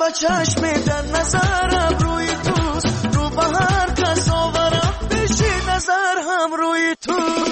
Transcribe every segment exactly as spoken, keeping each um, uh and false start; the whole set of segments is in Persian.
با چشم در نظرم روی توست، رو به هر کس آورم بشی نظر هم روی تو.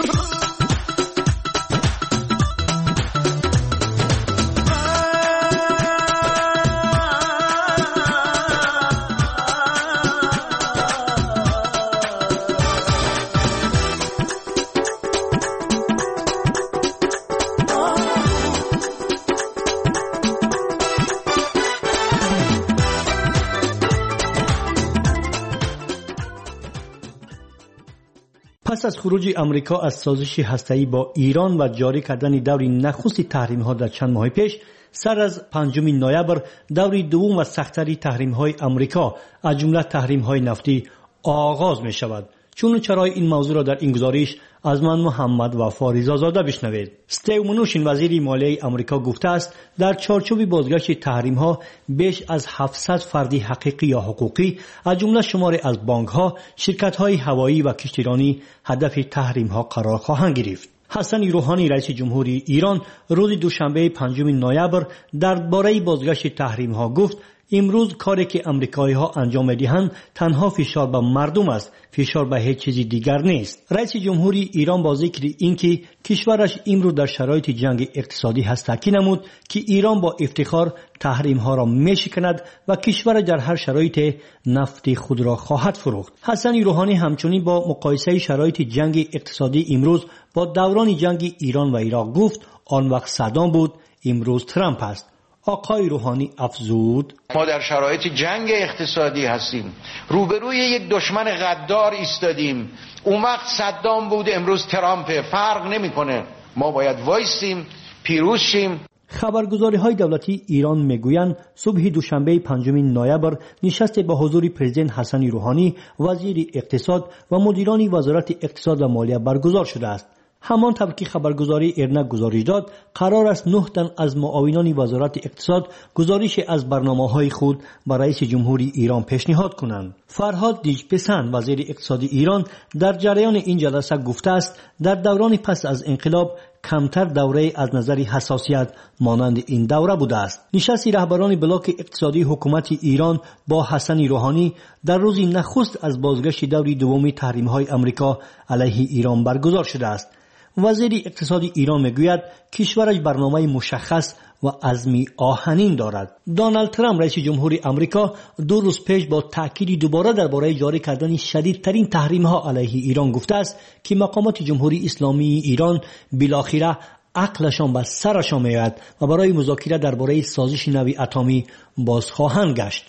پس از خروج امریکا از سازش هسته‌ای با ایران و جاری کردن دوری نخست تحریم‌ها در چند ماه پیش، سر از پنجم نوامبر دوری دوم و سخت‌تری تحریم‌های امریکا از جمله تحریم‌های نفتی آغاز می‌شود. چون چرای این موضوع را در این گزارش از من محمد و فاریزاده بشنوید. استیو منوشین وزیر مالیه آمریکا گفته است در چارچوب بازگشت تحریم‌ها بیش از هفتصد فردی حقیقی یا حقوقی از جمله شماری از بانک‌ها، شرکت‌های هوایی و کشتیرانی هدف تحریم‌ها قرار خواهند گرفت. حسن روحانی رئیس جمهوری ایران روز دوشنبه پنجم نوامبر درباره بازگشت تحریم‌ها گفت امروز کاری که امریکایی‌ها انجام می‌دهند تنها فشار به مردم است، فشار به هیچ چیزی دیگر نیست. رئیس جمهوری ایران با ذکر اینکه کشورش امروز در شرایط جنگ اقتصادی هست تاکید نمود که ایران با افتخار تحریم‌ها را می‌شکند و کشور در هر شرایط نفت خود را خواهد فروخت. حسن روحانی همچنین با مقایسه شرایط جنگ اقتصادی امروز با دوران جنگ ایران و عراق گفت آن وقت صدام بود، امروز ترامپ است. آقای روحانی افزود ما در شرایط جنگ اقتصادی هستیم، روبروی یک دشمن غدار ایستادیم. اون وقت صدام بود، امروز ترامپه، فرق نمیکنه. ما باید وایسیم، پیروز شیم. خبرگزاری های دولتی ایران میگویند صبح دوشنبه پنجم نوامبر نشست با حضور پرزیدنت حسن روحانی، وزیر اقتصاد و مدیران وزارت اقتصاد و مالیه برگزار شده است. همان طور که خبرگزاری ایرنا گزارش داد قرار است نه تن از معاونان وزارت اقتصاد گزارش از برنامه‌های خود برای رئیس جمهوری ایران پیشنهاد کنند. فرهاد دیجپسند وزیر اقتصادی ایران در جریان این جلسه گفته است در دوران پس از انقلاب کمتر دوره از نظر حساسیت مانند این دوره بوده است. نشست رهبران بلاک اقتصادی حکومت ایران با حسن روحانی در روز نخست از بازگشت دوری دوم تحریم‌های آمریکا علیه ایران برگزار شده است. وزیر اقتصادی ایران میگوید کشورش برنامه مشخص و عزمی آهنین دارد. دونالد ترامپ رئیس جمهوری آمریکا دو روز پیش با تأکید دوباره درباره جاری کردن شدیدترین تحریم‌ها علیه ایران گفته است که مقامات جمهوری اسلامی ایران بالاخره عقلشان به سرشان میآید و برای مذاکره درباره سازش نوی اتمی باز خواهند گشت.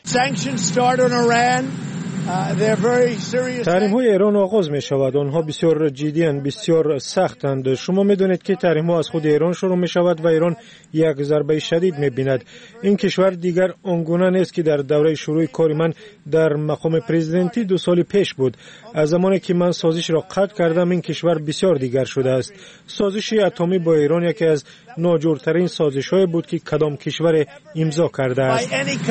تحریم های ایران آغاز می شود. آنها بسیار جدی اند، بسیار سختند. شما می دانید که تحریم ها از خود ایران شروع می شود و ایران یک ضربه شدید می بیند. این کشور دیگر آنگونه نیست که در دوره شروع کار من در مقام پرزیدنتی دو سال پیش بود. از زمانی که من سازش را قطع کردم این کشور بسیار دیگر شده است. سازش اتمی با ایران یکی از ناجورترین سازش های بود که کدام کشور امضا کرده است.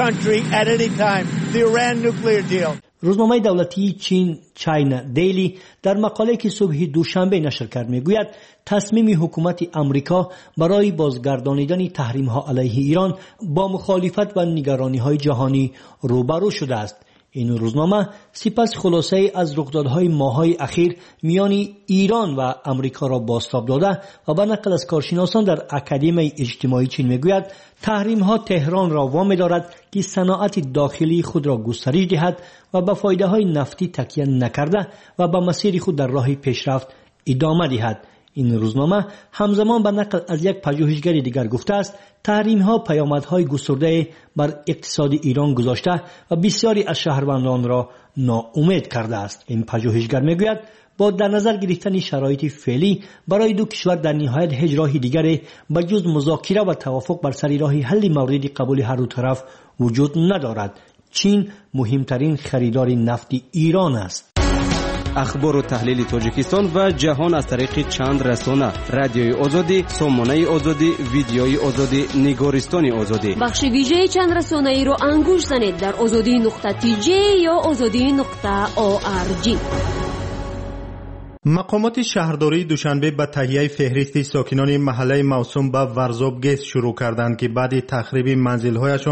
روزنامه دولتی چین چاینا دیلی در مقاله که صبح دوشنبه نشر کرد میگوید تصمیم حکومت امریکا برای بازگردانیدن تحریم ها علیه ایران با مخالفت و نگرانی های جهانی روبرو شده است. این روزنامه سپس خلاصه از رخدادهای ماه‌های اخیر میان ایران و امریکا را بازتاب داده و به نقل از کارشناسان در اکادمی اجتماعی چین میگوید تحریم ها تهران را وامی دارد که صنعت داخلی خود را گسترش دهد و به فایده های نفتی تکیه نکرده و به مسیر خود در راه پیشرفت ادامه دهد. این روزنامه همزمان به نقل از یک پژوهشگر دیگر گفته است تحریم ها پیامدهای گسترده بر اقتصاد ایران گذاشته و بسیاری از شهروندان را ناامید کرده است. این پژوهشگر میگوید با در نظر گرفتن شرایط فعلی برای دو کشور در نهایت هیچ راه دیگری به جز مذاکره و توافق بر سر راه حل مورد قبول هر دو طرف وجود ندارد. چین مهمترین خریدار نفت ایران است. اخبار و تحلیل تاجیکستان و جهان از طریق چند رسانه: رادیوی آزادی، سامانه آزادی، ویدیوی آزادی، نگارستان آزادی. بخش ویژه چند رسانه ای را انگوش زنید در آزادی نقطه تی جی یا آزادی نقطه او آر جی. مقامات شهرداری دوشنبه به تهیه فهرست ساکنان محله موسوم به ورزاب گیس شروع کردند که بعد تخریب منزل‌هایشان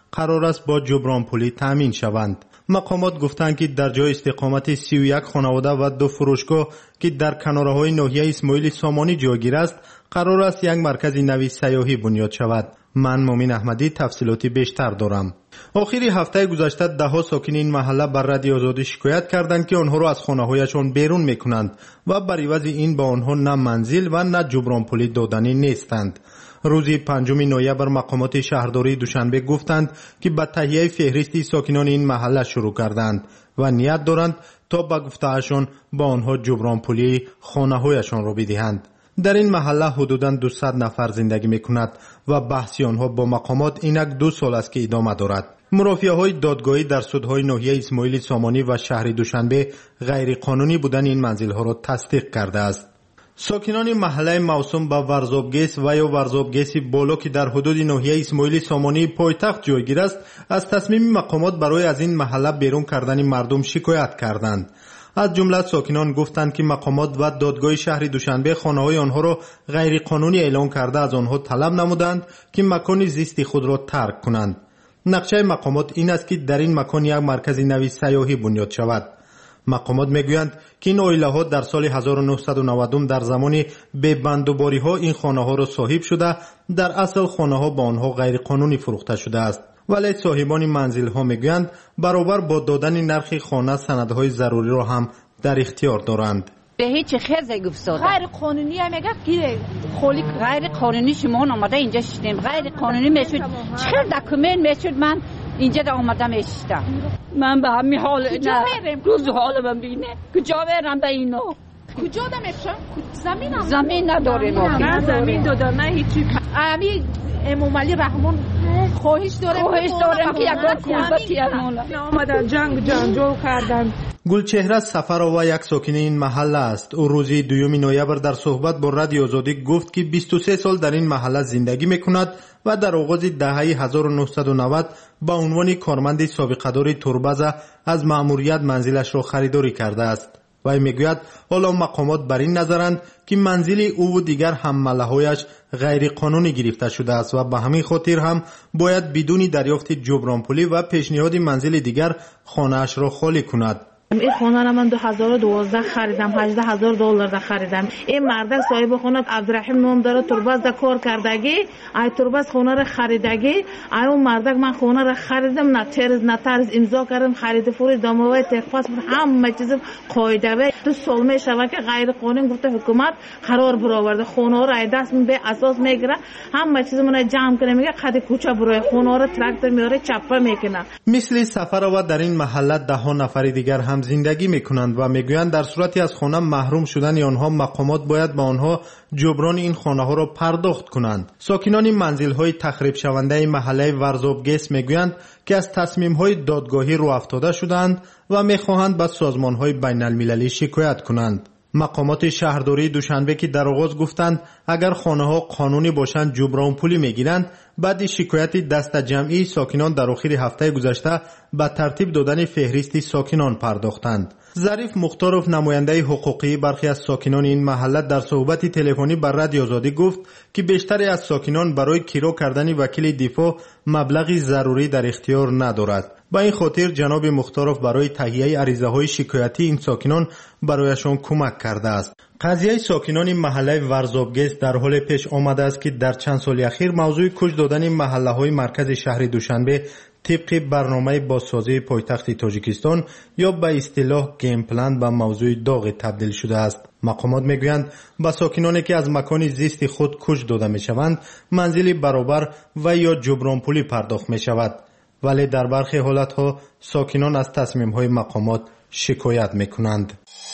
قرار است با جبران پولی تامین شوند. مقامات گفتند که در جای استقامت سی و یک خانواده و دو فروشگاه که در کناره‌های ناحیه اسماعیل سامانی جایگیر است، قرار است یک مرکز نوی سیاحی بنیاد شود. من مومن احمدی تفصیلاتی بیشتر دارم. آخری هفته گذشته ده ها ساکن این محله بر رادیو آزادی شکایت کردند که آنها را از خانه‌هایشان بیرون می‌کنند و بر عوض این با آنها نه منزل و نه جبران پولی دادنی نیستند. روز پنجم نوامبر مقامات شهرداری دوشنبه گفتند که به تهیه فهرستی ساکنان این محله شروع کردند و نیت دارند تا به گفته‌شان با آنها جبران پولی خانه‌هایشان را بدهند. در این محله حدوداً دویست نفر زندگی می‌کند و بحث آنها با مقامات اینک دو سال است که ادامه دارد. مرافعه‌های دادگاهی در سودهای ناحیه اسماعیل سامانی و شهر دوشنبه غیر قانونی بودن این منزل‌ها را تصدیق کرده است. ساکنان محله موسوم به ورزابگیس و یا ورزابگیس بالا که در حدود ناحیه اسماعیل سامانی پایتخت جایگیر است، از تصمیم مقامات برای از این محله بیرون کردن مردم شکایت کردند. از جمله ساکنان گفتند که مقامات و دادگاه شهر دوشنبه خانه‌های آنها را غیر قانونی اعلام کرده از آنها طلب نمودند که مکان زیستی خود را ترک کنند. نقشه مقامات این است که در این مکان یک مرکز نوی سیاحی بنیاد شود. مقامات میگویند که این عائله ها در سال هزار و نهصد و نود در زمان ببندوباری ها این خانه ها را صاحب شده، در اصل خانه ها با آنها غیر قانونی فروخته شده است. ولی صاحبان منزل ها میگویند برابر با دادن نرخ خانه سندهای ضروری را هم در اختیار دارند. به هیچ خیزه گفتاده غیر قانونی هم میگه که خالی غیر قانونی شما آمده اینجا شدیم، غیر قانونی میشد چه دکومنت میشد من اینجا دا آمدم اشتم. من به همین حال کجا برم؟ روز حال من بینه کجا برم به اینا؟ کجا دا میشم؟ زمین هم زمین نداره ما. نه زمین داده نه هیچی. امی امومالی رحمان خواهش داره خواهش دارم که یک بار کلبتی ارمانه آمدن جنگ جنجال کردن. گلچهره سفرآوا یک ساکن این محله است. او روز دوم نوامبر در صحبت با رادیو آزادی گفت که بیست و سه سال در این محله زندگی میکند و در آغاز دهه هزار و نهصد و نود با عنوان کارمند سابقه‌دار توربزه از مأموریت منزلش را خریداری کرده است. و میگوید حالا مقامات بر این نظرند که منزل او و دیگر هممله‌هایش غیر قانونی گرفته شده است و به همین خاطر هم باید بدون دریافت جبران پولی و پیشنهاد منزل دیگر خانه‌اش را خالی کند. این خانه را من دو هزار و دوازده خریدم، هجده هزار دلار ده خریدم. این مرد صاحب خانه عبدالرحیم نام داره، ترباز ده کار کردگی، ای ترباز خانه را خریدگی، ای اون مرد من خانه را خریدم، نه ترز نه ترز امضا کردم، خرید فروش داموای تخفاس همه چیز قاعده به دو سال میشوه که غیر قانونی گفته حکومت قرار برآورده خانه را دست به اساس میگیره، همه چیز من جمع کنه میگه قد کوچه برای خانه را تراکتور میاره چپه میکنه. مثل سفرآوا در این محله ده ها نفر دیگر هم زندگی میکنند و میگویند در صورتی از خانه محروم شدن آنها مقامات باید با آنها جبران این خانه ها را پرداخت کنند. ساکنان منزل های تخریب شونده محله ورزابگیس میگویند که از تصمیم های دادگاهی رو افتاده شدند و میخواهند به سازمان های بین المللی شکایت کنند. مقامات شهرداری دوشنبه که در آغاز گفتند اگر خانه ها قانونی باشند جبران پولی میگیرند، بعد شکایت دست جمعی ساکنان در آخر هفته گذشته به ترتیب دادن فهرستی ساکنان پرداختند. ظریف مختارов نماینده حقوقی برخی از ساکنان این محله در صحبت تلفنی بر رادیو آزادی گفت که بیشتری از ساکنان برای کرا کردن وکیل دفاع مبلغی ضروری در اختیار ندارد. با این خاطر جناب مختارov برای تهیه عریضه های شکایتی این ساکنان برایشان کمک کرده است. قضیه ساکنان محله ورزابگیس در حال پیش آمده است که در چند سال اخیر موضوع کوچ دادن محله های مرکز شهر دوشنبه طبق برنامه بازسازی پایتخت تاجیکستان یا به اصطلاح گیم پلان به موضوع داغ تبدیل شده است. مقامات میگویند با ساکنانی که از مکان زیست خود کوچ داده میشوند منزل برابر و یا جبران پولی پرداخت می شود، ولی در برخی حالتها ساکنان از تصمیم های مقامات شکایت میکنند.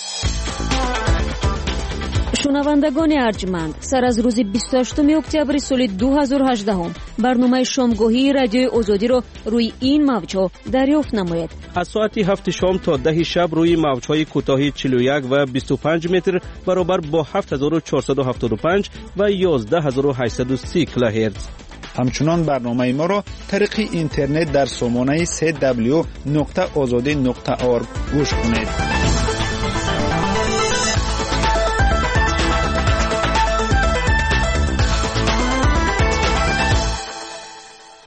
شنوندگان ارجمند، سر از روز بیست و هشتم اکتبر سال دو هزار و هجده برنامه شامگاهی رادیوی آزادی را روی این موج‌ها دریافت نمایید. از ساعت هفت شام تا ده شب روی موج‌های کوتاه چهل و یک و بیست و پنج متر برابر با هفت هزار و چهارصد و هفتاد و پنج و یازده هزار و هشتصد و سی کیلوهرتز. همچنان برنامه ما را طریق اینترنت در سامانه سه دبلیو نقطه آزادی نقطه اورگ گوش کنید.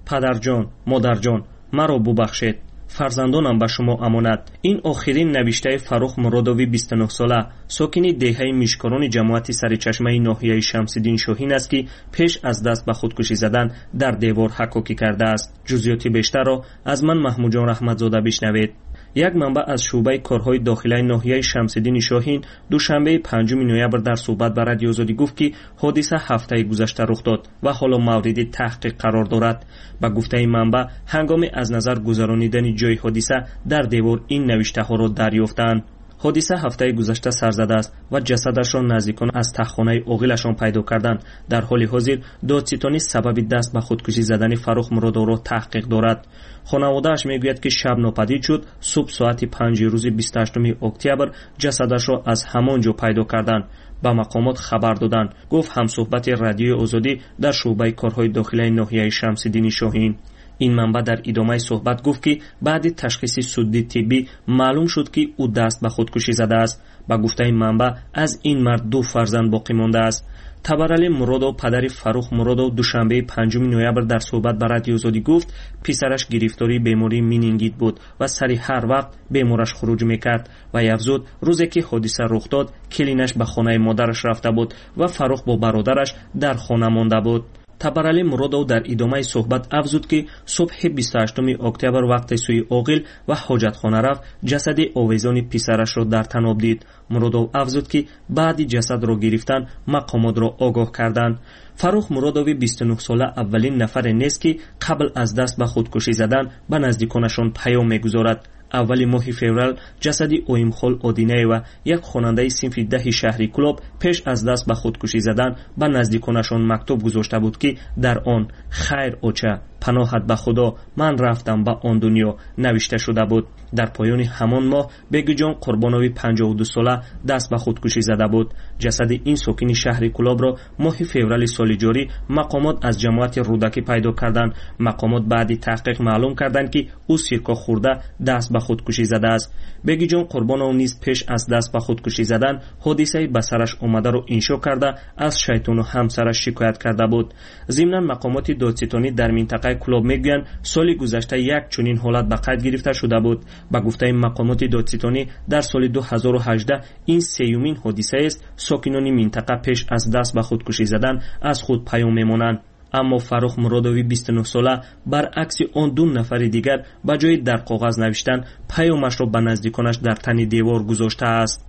падарҷон модарҷон маро бубахшед, фарзандонам ба шумо амонат. ин охирин навиштаи Фаррух Муродови бисту нӯҳ сола сокини деҳаи мишкорони ҷамоати Саричашмаи ноҳияи Шамсиддин Шоҳин аст ки пеш аз даст ба худкушӣ задан дар девор ҳаккокӣ кардааст. ҷузъиёти бештарро аз ман Маҳмудҷон Раҳматзода бишнавед. як манбаъ аз шуъбаи корҳои дохилаи ноҳияи Шамсиддини Шоҳин душанбеи панҷуми ноябр дар суҳбат ба Радиои Озодӣ гуфт ки ҳодиса ҳафтаи гузашта рух дод ва ҳоло мавриди таҳқиқ қарор дорад. ба гуфтаи манбаъ ҳангоми аз назар гузаронидани ҷои ҳодиса дар девор ин навиштаҳоро дарёфтанд. ҳодиса ҳафтаи гузашта сар задааст ва ҷасадашро наздикон аз таххонаи оғилашон пайдо карданд. дар ҳоли ҳозир додситонӣ сабаби даст ба худкушӣ задани Фаррух Муродовро таҳқиқ дорад. хонаводааш мегӯяд ки шаб нопадид шуд, субҳ соати панҷи рӯзи бисту ҳаштуми октябр ҷасадашро аз ҳамон ҷо пайдо карданд. ба мақомот хабар доданд, гуфт ҳамсуҳбати Радиои Озодӣ дар шуъбаи корҳои дохилаи ноҳияи Шамсиддини Шоҳин. ин манбаъ дар идомаи суҳбат гуфт ки баъди ташхиси судди тиббӣ маълум шуд ки ӯ даст ба худкушӣ задааст. ба гуфтаи манбаъ аз ин мард ду фарзанд боқӣ мондааст. Табарали Муродов падари Фаррух Муродов душанбеи панҷуми ноябр дар суҳбат ба Радиои Озодӣ гуфт писараш гирифтории бемории менингит буд ва сари ҳар вақт бемораш хуруҷ мекард. ва афзуд рӯзе ки ҳодиса рух дод келинаш ба хонаи модараш рафта буд ва Фаррух бо бародараш дар хона монда буд. Табарали Муродов дар идомаи суҳбат афзуд ки субҳи бисту ҳаштуми октябр вақте сӯи оғил ва ҳоҷатхона рафт, ҷасади овезони писарашро дар таноб дид. Муродов афзуд ки баъди ҷасадро гирифтан мақомотро огоҳ карданд. Фаррух Муродови бисту нӯҳ сола аввалин нафаре нест ки қабл аз даст ба худкушӣ задан ба наздиконашон паём мегузорад. аввали моҳи феврал ҷасади Оимхол Одинаева, як хонандаи синфи даҳи шаҳри Кӯлоб, пеш аз даст ба худкушӣ задан ба наздиконашон мактуб гузошта буд ки дар он хайр оча паноҳат ба худо ман рафтам ба он дунё навишта шуда буд. дар поёни ҳамон моҳ Бегиҷон Қурбонови панҷоҳу ду сола даст ба худкушӣ зада буд. ҷасади ин сокини шаҳри Кӯлобро моҳи феврали соли ҷорӣ мақомот аз ҷамоати Рӯдакӣ пайдо карданд. мақомот баъди таҳқиқ маълум карданд ки ӯ сирко хӯрда даст ба худкушӣ задааст. Бегиҷон Қурбонов низ пеш аз даст ба худкушӣ задан ҳодисаи ба сараш омадаро иншо карда аз шайтону ҳамсараш шикоят карда буд. зимнан мақомоти додситонӣ дар минтақаи Кӯлоб мегӯянд соли гузашта як чунин ҳолат ба қайд гирифта шуда буд. ба гуфтаи мақомоти додситонӣ дар соли ду ҳазору ҳаждаҳ ин сеюмин ҳодисаест сокинони минтақа пеш аз даст ба худкушӣ задан аз худ паём мемонанд. аммо Фаррух Муродови бисту нӯҳ сола баръакси он ду нафари дигар ба ҷои дар коғаз навиштан паёмашро ба наздиконаш дар тани девор гузоштааст.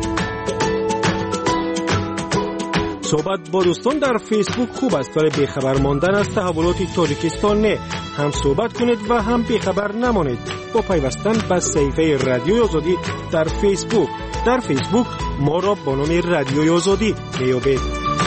صحبت با دوستان در فیسبوک خوب است ولی بیخبر ماندن از تحولات تاجیکستان نه. هم صحبت کنید و هم بیخبر نمانید با پیوستن به صفحه رادیوی آزادی در فیسبوک. در فیسبوک ما را با نام رادیوی آزادی میابید.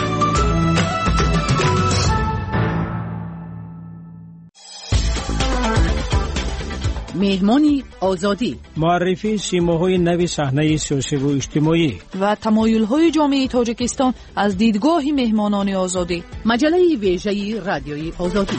مهمانی آزادی، معرفی سیماهای نو صحنه سیاسی و اجتماعی و تمایل‌های جامعه تاجیکستان از دیدگاه مهمانان آزادی. مجله ویژه رادیوی آزادی.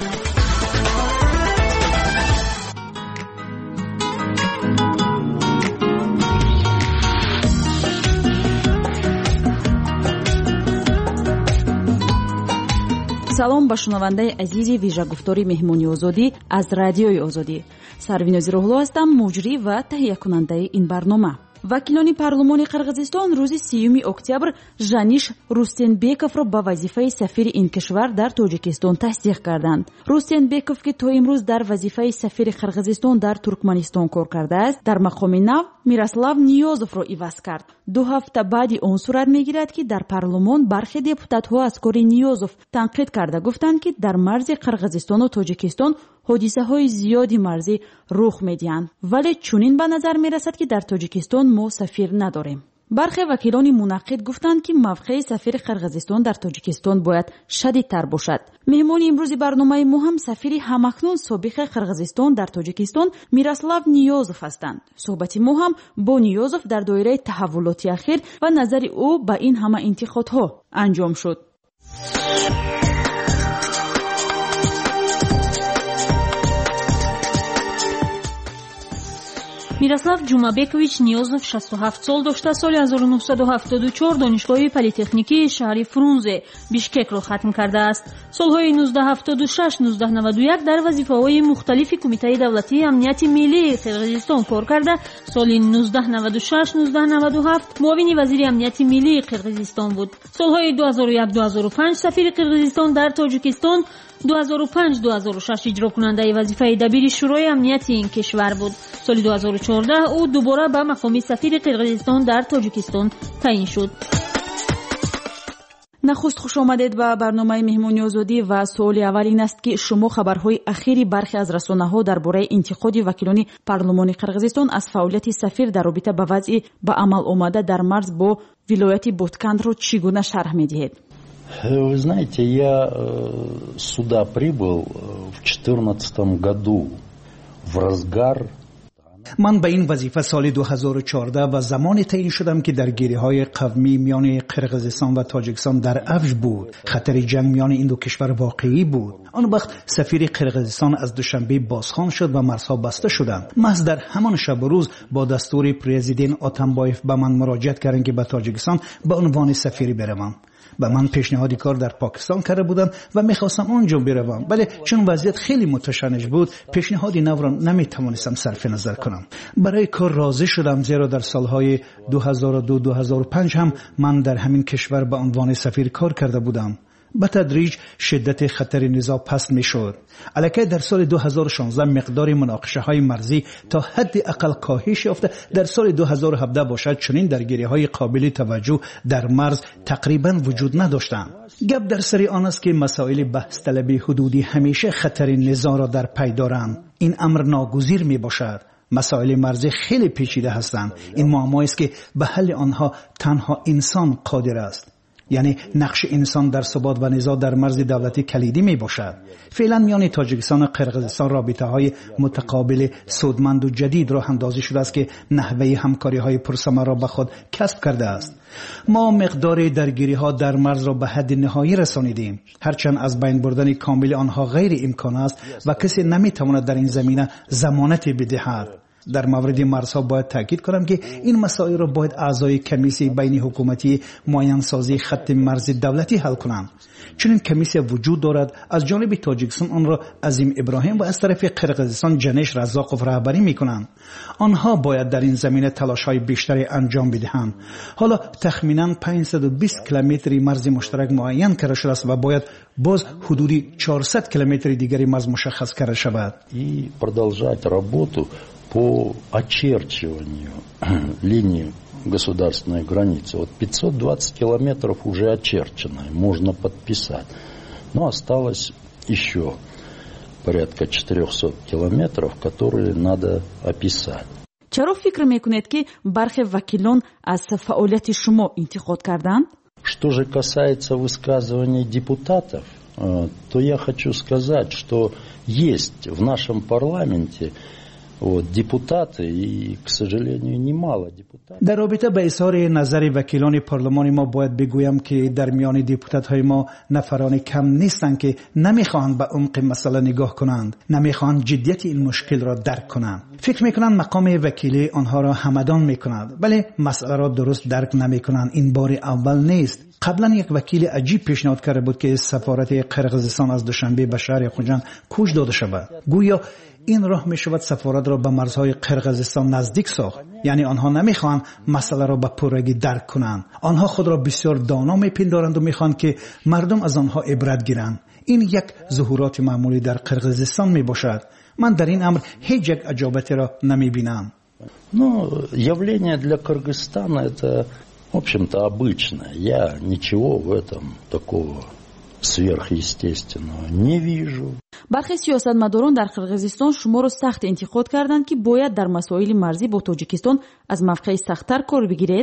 салом ба шунавандаи азизи вижагуфтори меҳмони озодӣ аз радиои озодӣ. Сарвинози Руҳло ҳастам, муҷрӣ ва таҳиякунандаи ин барнома. вакилони парлумони Қирғизистон рӯзи сеюми октябр Жаниш Рустенбековро ба вазифаи сафири ин кишвар дар Тоҷикистон тасдиқ карданд. Рустенбеков ки то имрӯз дар вазифаи сафири Қирғизистон дар Туркманистон кор кардааст, дар мақоми нав Мирослав Ниёзовро иваз кард. ду ҳафта баъди он сурат мегирад ки дар парлумон бархе депутатҳо аз кори Ниёзов танқид карда гуфтанд ки дар марзи Қирғизистону Тоҷикистон ҳодисаҳои зиёди марзӣ рух медиҳанд, вале чунин ба назар мерасад ки дар Тоҷикистон мо сафир надорем. бархе вакилони мунаққид гуфтанд ки мавқеи сафири Қирғизистон дар Тоҷикистон бояд шадидтар бошад. меҳмони имрӯзи барномаи мо ҳам сафири ҳамакнун собиқи Қирғизистон дар Тоҷикистон Мирослав Ниёзов ҳастанд. суҳбати мо ҳам бо Ниёзов дар доираи таҳаввулоти ахир ва назари ӯ ба ин ҳама интиқодҳо анҷом шуд. мирослав ҷумабекович ниёзов шасту ҳафт сол дошта соли ҳазору нуҳсаду ҳафтоду чор донишгоҳи политехникии шаҳри фрунзе бишкекро хатм кардааст. солҳои нуздаҳ ҳафтоду шаш нуздаҳ наваду як дар вазифаҳои мухталифи кумитаи давлатии амнияти миллии қирғизистон кор карда, соли нуздаҳ наваду шаш нуздаҳ наваду ҳафт муовини вазири амнияти миллии қирғизистон буд. солҳои ду ҳазору як ду ҳазору панҷ сафири қирғизистон дар тоҷикистон, ду ҳазору панҷ ду ҳазору шаш иҷрокунандаи вазифаи дабири шӯрои амнияти ин кишвар буд. соли ду ҳазору чордаҳ ӯ дубора ба мақоми сафири қирғизистон дар тоҷикистон таъин шуд. нахуст хушомадед ба барномаи меҳмони озодӣ ва суоли аввал ин аст ки шумо хабарҳои ахири бархе аз расонаҳо дар бораи интиқоди вакилони парлумони қирғизистон аз фаъолияти сафир дар робита ба вазъи ба амал омада дар марз бо вилояти Боткандро чӣ гуна шарҳ медиҳед? Вы знаете, я сюда прибыл в четырнадцатом году в разгар. من به این وظیفه سال دو هزار و چهارده و زمانی تعیین شدم که درگیری‌های قومی میان قرقیزستان و تاجیکستان در اوج بود. خطر جنگ میان این دو کشور واقعی بود. آن وقت سفیر قرقیزستان از دوشنبه بازخوان شد و مرزها بسته شدند. محض در همان شب و روز با دستور پرزیدنت آتامبایف به من مراجعت کردند که به تاجیکستان به عنوان سفیری بروم. و من پیشنهادی کار در پاکستان کرده بودم و میخواستم آنجا بروم، ولی چون وضعیت خیلی متشنج بود پیشنهادی نو را نمیتوانستم صرف نظر کنم. برای کار راضی شدم، زیرا در سالهای دو هزار و دو دو هزار و پنج هم من در همین کشور به عنوان سفیر کار کرده بودم. به تدریج شدت خطر نزاع پست می شد. البته در سال دو هزار و شانزده مقدار مناقشه های مرزی تا حد اقل کاهش یافته. در سال دو هزار و هفده باشد چنین درگیری های قابل توجه در مرز تقریبا وجود نداشتند. گپ در سر آن است که مسائل بحث طلبی حدودی همیشه خطر نزاع را در پی دارند. این امر ناگزیر می باشد. مسائل مرزی خیلی پیچیده هستند. این معمایی است که به حل آنها تنها انسان قادر است. یعنی نقش انسان در ثبات و نزاع در مرز دولتی کلیدی می باشد. فعلا میان تاجیکستان و قرقیزستان رابطه های متقابل سودمند و جدید راه اندازی شده است که نحوه همکاری های پرثمر را به خود کسب کرده است. ما مقدار درگیری ها در مرز را به حد نهایی رسانیدیم، هرچند از بین بردن کامل آنها غیر امکان است و کسی نمی تواند در این زمینه ضمانتی بدهد. در مورد مرزها باید تاکید کنم که این مسائل را باید اعضای کمیسیون بین حکومتی معین سازی خط مرز دولتی حل کنند. چنین کمیسیون وجود دارد. از جانب تاجیکستان آن را عظیم ابراهیم و از طرف قرقیزستان جنش رزاقوف رهبری میکنند. آنها باید در این زمینه تلاش‌های بیشتری انجام بدهند. حالا تخمینا پانصد و بیست کیلومتر مرز مشترک معین کرده شده است و باید باز حدودی چهارصد کیلومتر دیگری مرز مشخص کرده شود. И продолжать работу по очерчиванию линии государственной границы. Вот пятьсот двадцать километров уже очерчено, можно подписать. Но осталось еще порядка четырехсот километров, которые надо описать. چرا فکر میکنید که برخی وکیلان از فعالیت شما انتقاد کردند؟ Что же касается высказываний депутатов, то я хочу сказать, что есть в нашем парламенте вот, депутаты, и, к сожалению, немало депутатов. در رابطه با اظهار نظر وکیلان پارلمان ما باید بگویم که در میان دیپوتات های ما نفران کم نیستند که نمیخواهند به عمق مسئله نگاه کنند، نمیخواهند جدیت این مشکل را درک کنند. فکر میکنند مقام وکیلی آنها را همدان میکند، ولی مسئله را درست درک نمیکنند. این بار اول نیست. قبلا یک وکیل عجیب پیشنهاد کرده بود که سفارت قرقیزستان از دوشنبه به شهر خوجند کوچ داده شود. گویا این راه می شود سفارت را به مرزهای قرقیزستان نزدیک ساخت. یعنی آنها نمیخوان مسئله را به پرگی درک کنند. آنها خود را بسیار دانا میپندارند و میخوان که مردم از آنها عبرت گیرند. این یک ظهورات معمولی در قرقیزستان می باشد. من در این امر هیچ یک عجابتی را نمی بینم. Ну, явление для Кыргызстана это, в общем-то, обычное. Я ничего в этом такого сверхъестественного не вижу. برخی سیاستمداران در قرقیزستان شما را سخت انتقاد کردند که باید در مسائل مرزی با تاجیکستان از موقع سخت‌تر کار بگیرید.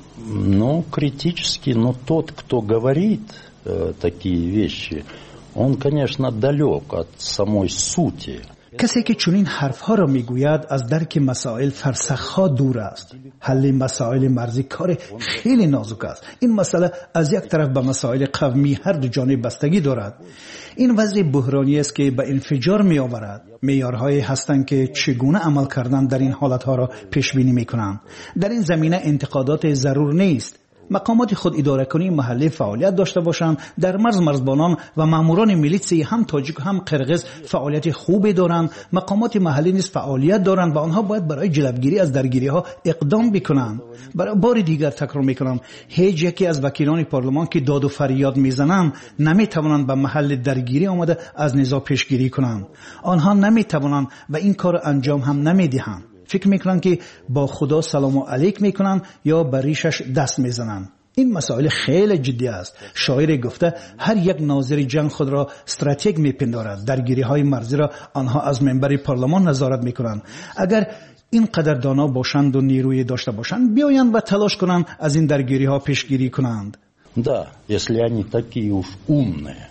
Ну, критически, но тот, кто говорит э, такие вещи, он, конечно, далек от самой сути. کسی که چنین حرفها را میگوید از درک مسائل فرسخها دور است. حل مسائل مرزی کار خیلی نازک است. این مسئله از یک طرف به مسائل قومی هر دو جانب بستگی دارد. این وضع بحرانی است که به انفجار می آورد. معیارهایی هستند که چگونه عمل کردن در این حالتها را پیش بینی می کنند. در این زمینه انتقادات ضرور نیست. مقامات خود اداره کنی محلی فعالیت داشته باشند. در مرز مرزبانان و ماموران میلیتسی هم تاجیک و هم قرقیز فعالیت خوبی دارند. مقامات محلی نیز فعالیت دارند و آنها باید برای جلوگیری از درگیری ها اقدام بکنند. برای بار دیگر تکرار میکنم، هیچ یکی از وکیلان پارلمان که داد و فریاد میزنند نمیتوانند به محل درگیری آمده از نزاع پیشگیری کنند. آنها نمیتوانند و این کار انجام هم نمیدهند. فکر میکنن که با خدا سلام و علیک میکنن یا بر ریشش دست میزنن. این مسائل خیلی جدی است. شاعر گفته هر یک ناظر جنگ خود را استراتژیک میپندارد. درگیری های مرزی را آنها از منبر پارلمان نظارت میکنند. اگر این قدر دانا باشند و نیروی داشته باشند بیایند و تلاش کنند از این درگیری ها پیشگیری کنند. Да, если они такие уж умные.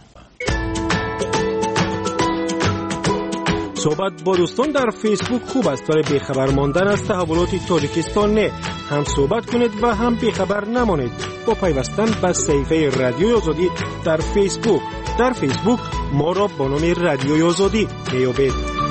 صحبت با دوستان در فیسبوک خوب است ولی بیخبر ماندن از تحولات تاجیکستان نه. هم صحبت کنید و هم بیخبر نمانید با پیوستن به صفحه رادیوی آزادی در فیسبوک. در فیسبوک ما را با نام رادیوی آزادی میابید.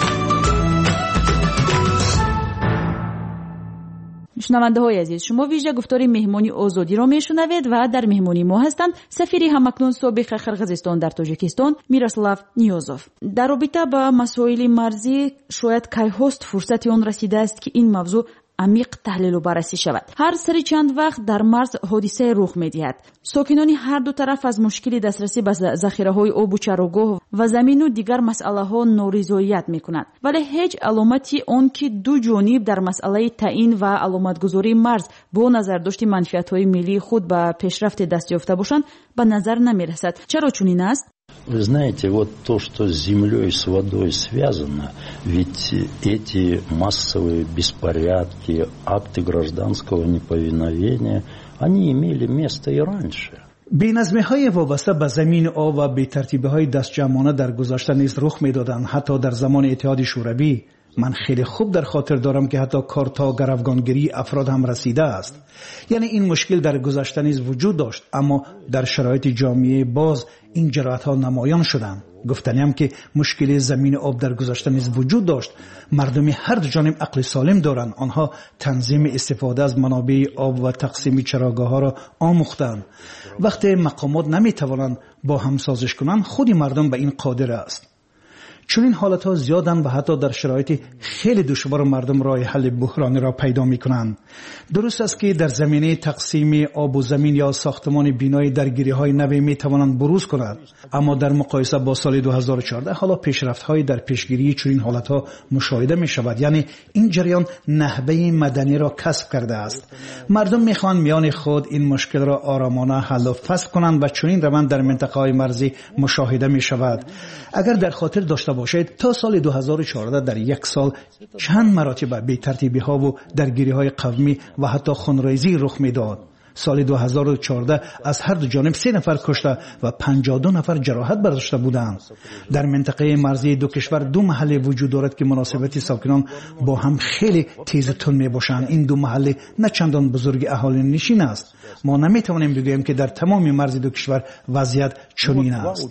شنونده های عزیز، شما ویژه گفتار مهمانی آزادی را میشنوید و در مهمانی ما هستند سفیر همکنون سابق قرقیزستان در تاجیکستان میراسلاو نیازوف. در رابطه با مسائل مرزی شاید کی هست فرصتی آن رسیده است که این موضوع عمیق تحلیل و بررسی شود. هر سری چند وقت در مرز حادثه رخ می‌دهد. ساکنان هر دو طرف از مشکل دسترسی به ذخیره‌های آب و چراگاه و زمین و دیگر مسائل‌ها نارضایت می‌کنند. ولی هیچ علامتی آن که دو جانب در مسئله تعیین و علامتگذاری مرز با نظر داشت منفعت‌های ملی خود به پیشرفت دست یافته باشند به نظر نمی‌رسد. چرا چنین است؟ Вы знаете, вот то, что с землей, с водой связано, ведь эти массовые беспорядки, акты гражданского неповиновения, они имели место и раньше. بی‌نظمی های وابسته به زمین آب و بی‌ترتیبی های دستجمعانه در گذشته نیز رخ می‌دادند. حتی در زمان اتحاد شوروی من خیلی خوب در خاطر دارم که حتی کار تا گروگانگیری افراد هم رسیده است. یعنی این مشکل در گذشته نیز وجود داشت، اما در شرایط جامعه باز این جراحت ها نمایان شدند. گفتنیم که مشکل زمین آب در گذشته نیز وجود داشت. مردم هر دو جانب عقل سالم دارند. آنها تنظیم استفاده از منابع آب و تقسیم چراگاه ها را آموختند. وقتی مقامات نمیتوانند با هم سازش کنند، خود مردم به این قادر است. چون این حالت ها زیادن و حتی در شرایط خیلی دشوار مردم راه حل بحرانی را پیدا می کنند. درست است که در زمینه تقسیم آب و زمین یا ساختمان بینای درگیری های نوی می توانند بروز کنند، اما در مقایسه با سال دو هزار و چهارده حالا پیشرفت های در پیشگیری چون این حالت ها مشاهده می شود. یعنی این جریان نهبه مدنی را کسب کرده است. مردم می خواهند میان خود این مشکل را آرامانه حل و فصل کنند و چون این روند در منطقه های مرزی مشاهده می شود. اگر در خاطر داشته باشید تا سال دو هزار و چهارده در یک سال چند مراتب بی‌ترتیبی ها و درگیری های قومی و حتی خونریزی رخ میداد. سال دو هزار و چهارده از هر دو جانب سه نفر کشته و پنجاه و دو نفر جراحت برداشته بودند. در منطقه مرزی دو کشور دو محله وجود دارد که مناسبت ساکنان با هم خیلی تیز و تند میباشند. این دو محله نه چندان بزرگ اهالی نشین است. ما نمیتوانیم بگوییم که در تمام مرز دو کشور وضعیت چنین است.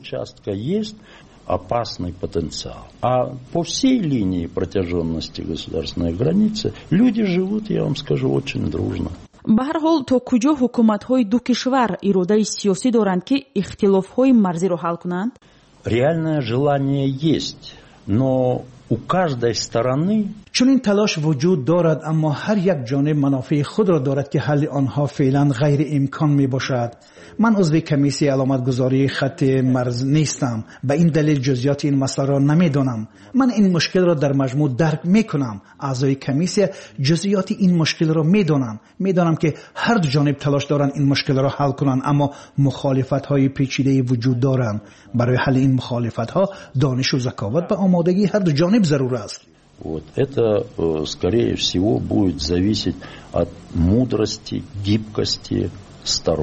Опасный потенциал. А по всей линии протяженности государственной границы люди живут, я вам скажу, очень дружно. به هر حال تا کجا حکومت‌های دو کشور اراده سیاسی دارند که اختلاف‌های مرزی را حل کنند؟ Реальное желание есть, но у каждой стороны چون این تلاش وجود دارد، اما هر یک جانب منافع خود را دارد که حل آنها فعلا غیر امکان می باشد. من عضو کمیسیون علامتگذاری خط مرز نیستم، به این دلیل جزئیات این مسئله را نمیدانم. من این مشکل را در مجموع درک میکنم. اعضای کمیسیون جزئیات این مشکل را میدانم. میدانم که هر دو جانب تلاش دارند این مشکل را حل کنند، اما مخالفت های پیچیده وجود دارند. برای حل این مخالفت ها دانش و ذکاوت و آمادگی هر дو جانب ضرور است. Вот это, скорее всего, будет зависеть от мудрости, гибкости сторон.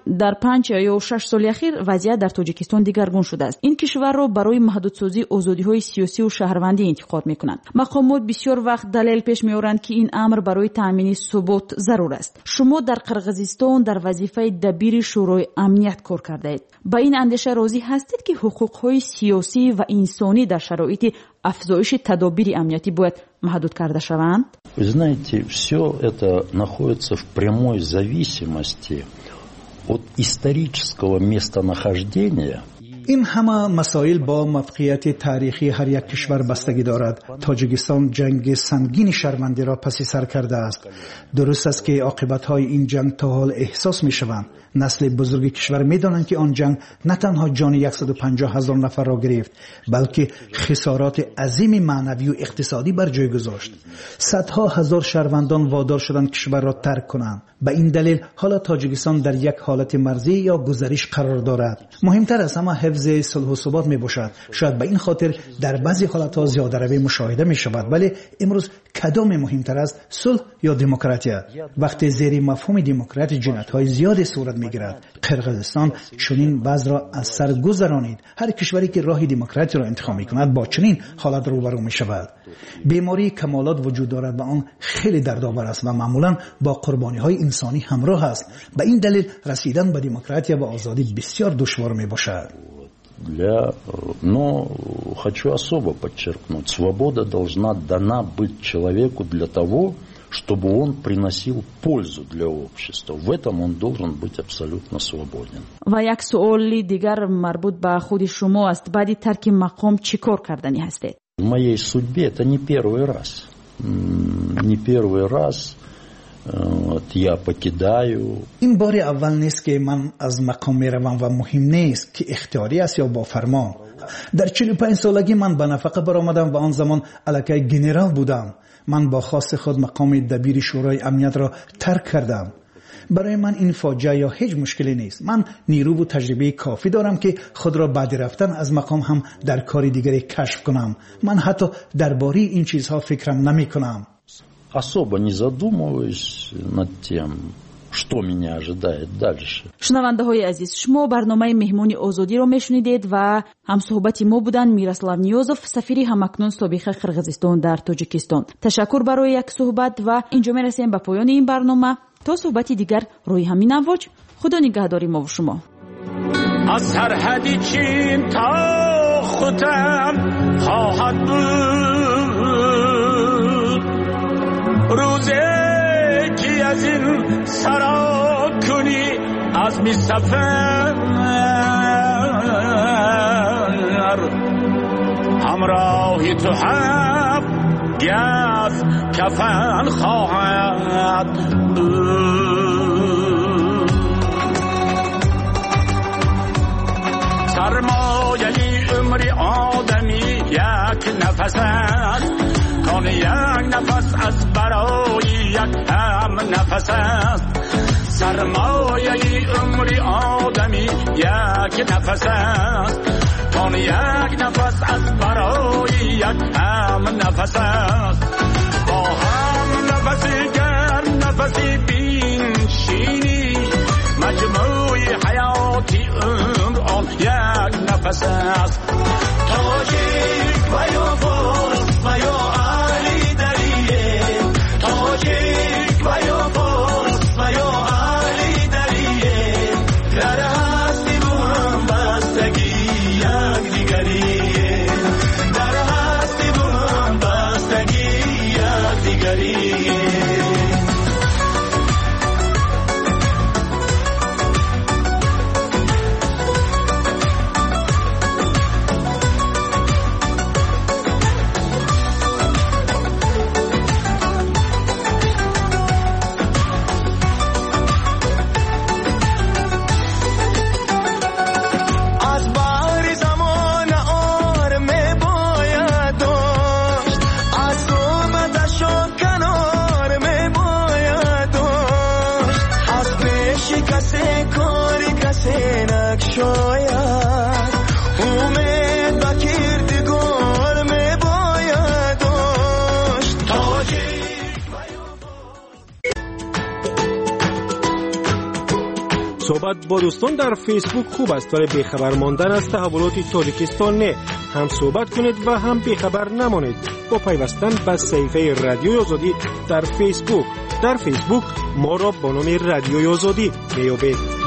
در پنج یا شش سال اخیر وضعیت در تاجیکستان دیگرگون شده است. این کشور را برای محدودسازی آزادی‌های سیاسی و شهروندی انتخاب می‌کنند. مقامات بسیار وقت دلیل پیش می‌آورند که این امر برای تامین ثبات ضرور است. شما در قرقیزستان در وظیفه دبیر شورای امنیت کار کرده اید. با این اندیشه راضی هستید که حقوق‌های سیاسی و انسانی در شرایط افزایش تدابیر امنیتی باید محدود کرده شوند؟ Вы знаете, все это находится в прямой зависимости от исторического местонахождения. این همه مسائل با موقعیت تاریخی هر یک کشور بستگی دارد. تاجیکستان جنگ سنگین شرمنده را پس سر کرده است. درست است که عاقبت‌های این جنگ تا حال احساس می‌شوند. نسل بزرگ کشور می‌دانند که آن جنگ نه تنها جان صد و پنجاه هزار نفر را گرفت، بلکه خسارات عظیم معنوی و اقتصادی بر جای گذاشت. صدها هزار شهروندان وادار شدند کشور را ترک کنند. به این دلیل حالا تاجیکستان در یک حالت مرزی یا گذریش قرار دارد. مهمتر از همه حفظ صلح و ثبات میباشد. شاید به این خاطر در بعضی حالت‌ها زیاده روی مشاهده می‌شود، ولی امروز کدام مهمتر است، صلح یا دموکراسی؟ وقتی زیر مفهوم دموکراسی جنایت‌های زیادی صورت می‌گیرد. قرقیزستان چنین وضع را از سر گذرانید. هر کشوری که راه دموکراسی را انتخاب می‌کند با چنین حالت روبرو می‌شود. بیماری کمالات وجود دارد و آن خیلی دردآور است و معمولاً با قربانی‌های انسانی همراه است. به این دلیل رسیدن به دموکراسی و آزادی بسیار دشوار میباشد. Для, но хочу особо подчеркнуть, свобода должна дана быть человеку для того, чтобы он приносил пользу для общества. В этом он должен быть абсолютно свободен. و یک سؤال دیگر مربوط به خود شما است. بعد ترک مقام چیکار کردنی هستید؟ В моей судьбе это не первый раз. Не первый раз. Вот, я покидаю. این بار اول نیست که من از مقام میروم و مهم نیست که اختیاری است یا با فرمان. در چهل و پنج سالگی من به نفقه برآمدم و آن زمان الکی گنرال بودم. من با خواست خود مقام دبیر شورای امنیت را ترک کردم. برای من این فاجعه یا هیچ مشکلی نیست. من نیرو و تجربه کافی دارم که خود را بعد رفتن از مقام هم در کار دیگری کشف کنم. من حتی درباره این چیزها فکرم نمی کنم. Особо не задумываюсь над тем, что меня ожидает дальше. شنونده های عزیز، شما برنامه مهمونی آزادی را میشنیدید و هم صحبت ما بودن میراسلاو نیوزوف، سفیر همکنون سابق قرقیزستان در تاجیکستان. تشکر برای یک صحبت و اینجا میرسیم به پایان این برنامه. تا صحبتی دیگر روی همین امواج، خدا نگهداری ما و شما. از سرحدی چین تا خودم خواهد بود روزی که از این سرا کنی از می سفر همراهی تو هم گز کفن خواهد بود سرمایه عمر آدمی یک نفس است کان یک نفس از برای یک هم نفس است سرمایه عمر آدمی یک نفس است کان یک نفس از برای یک هم نفس است با هم نفسی گر نفسی بینشینی مجموعی حیاتی عمر آن یک نفس است تاجیک و یا فارس و یا علی دریه تاجیک و یا فارس و یا علی دریه در هستی با هم بستگی یک دیگریه در هستی با هم بستگی یک دیگریه صحبت با دوستان در فیسبوک خوب است ولی بیخبر ماندن از تحولات تاجیکستان نه. هم صحبت کنید و هم بیخبر نمانید با پیوستن به صفحه رادیوی آزادی در فیسبوک. در فیسبوک ما را با نام رادیوی آزادی میابید.